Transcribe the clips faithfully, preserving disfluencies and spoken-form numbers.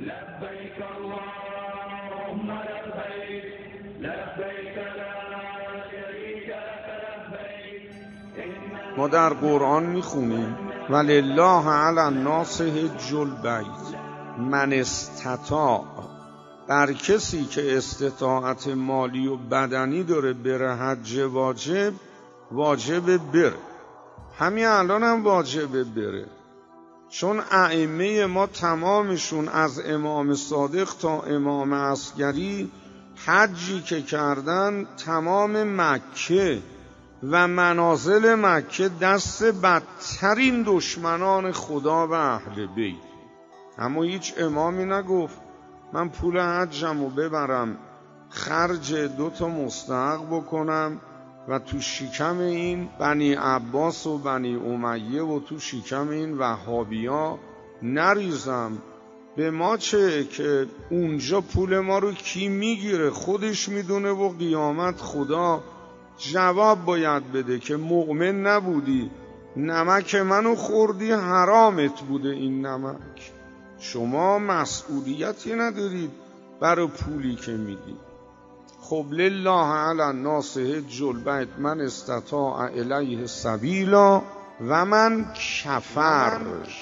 لبیک اللهم لبیک لبیک لا شریک لک لبیک. ما در قرآن میخونیم ولله علی الناس حج البیت من استطاع، بر کسی که استطاعت مالی و بدنی داره بره حج واجب، واجب بره. همین الان هم واجب بره، چون ائمه ما تمامشون از امام صادق تا امام عسکری حجی که کردن تمام مکه و منازل مکه دست بدترین دشمنان خدا و اهل بیت. اما هیچ امامی نگفت من پول حجمو ببرم خرج دوتا مستحق بکنم و تو شکم این بنی عباس و بنی امیه و تو شکم این وهابیا نریزم. به ما چه که اونجا پول ما رو کی میگیره؟ خودش میدونه و قیامت خدا جواب باید بده که مؤمن نبودی، نمک منو خوردی، حرامت بوده این نمک. شما مسئولیتی ندارید برای پولی که میدی. خب لله علی الناس حج البیت من استطاع الیه سبیلا و من کفر.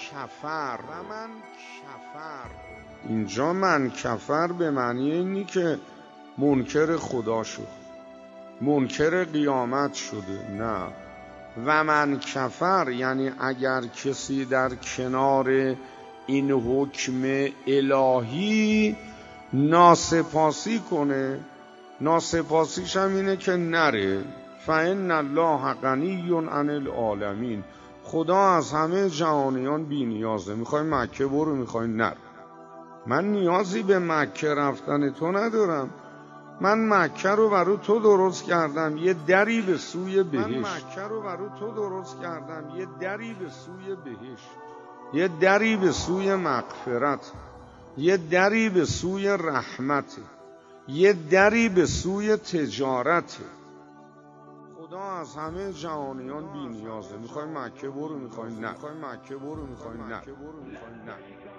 اینجا من کفر به معنی اینی که منکر خدا شد، منکر قیامت شده. نه، و من کفر یعنی اگر کسی در کنار این حکم الهی ناسپاسی کنه، ناسپاسیش هم اینه که نره. فإن الله غنی عن العالمین، خدا از همه جهانیان بی نیازه. میخوای مکه برو، میخوای نر. من نیازی به مکه رفتن تو ندارم. من مکه رو برای تو درست کردم یه دری به سوی بهشت. من مکه رو برای تو درست کردم یه دری به سوی بهشت، یه دری به سوی مغفرت، یه دری به سوی رحمت، یه دری به سوی تجارت. خدا از همه جهانیان بی نیازه. میخوای مکه برو، میخوای نه. میخوای مکه برو، میخوای نه.